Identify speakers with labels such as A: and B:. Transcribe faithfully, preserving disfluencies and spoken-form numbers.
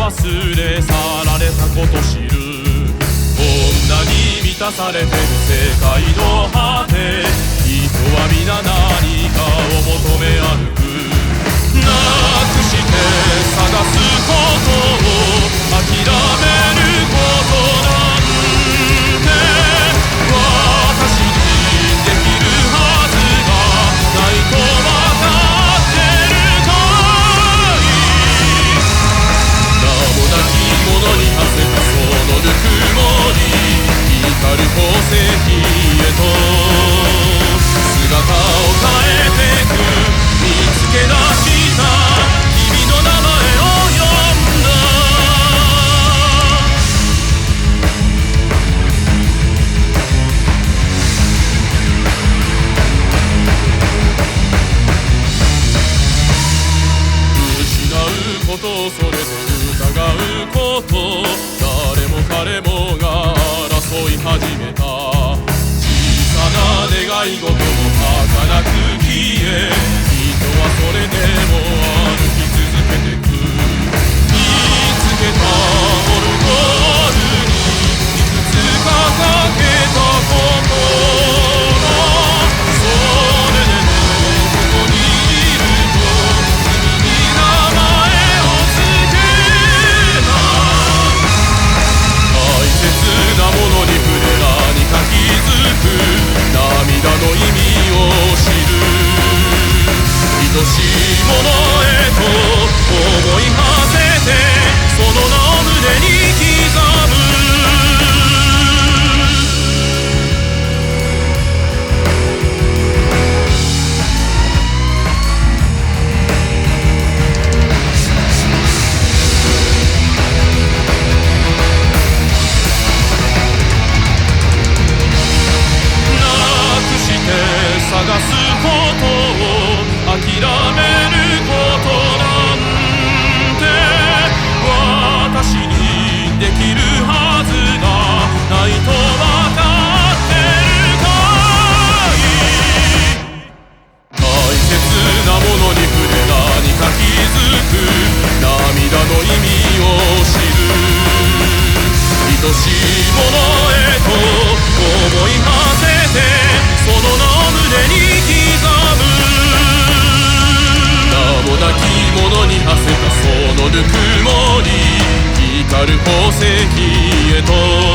A: 忘れ去られたこと知る。こんなに満たされてる世界の果て、人は皆何かを求め歩く。なくして探すことを諦めることなんて、私にできるはずがないと分かってるかい。名もなきものに馳せたそのぬくもり、光る宝石へと姿を変えてく。見つけ出した君の名前を呼んだ。失うことそれで疑うこと、誰も彼もが争い始めた。小さな願い事も儚く消え、人はそれでも歩き続けてく。見つけたオルゴールにいくつかかけた心、それでもここにいると君に名前をつけた。大切なものに触れ何か気づく。涙の意味を知る。愛しいものへと思い馳せて、その名を胸に刻む。なくして探すことを諦めることなんて、私にできるはずがないと分かってるかい。大切なものに触れ何か気づく。涙の意味を知る。愛しいものへと思い馳せて、その名を胸に刻む。名もなきものに馳せたそのぬくもり、光る宝石へと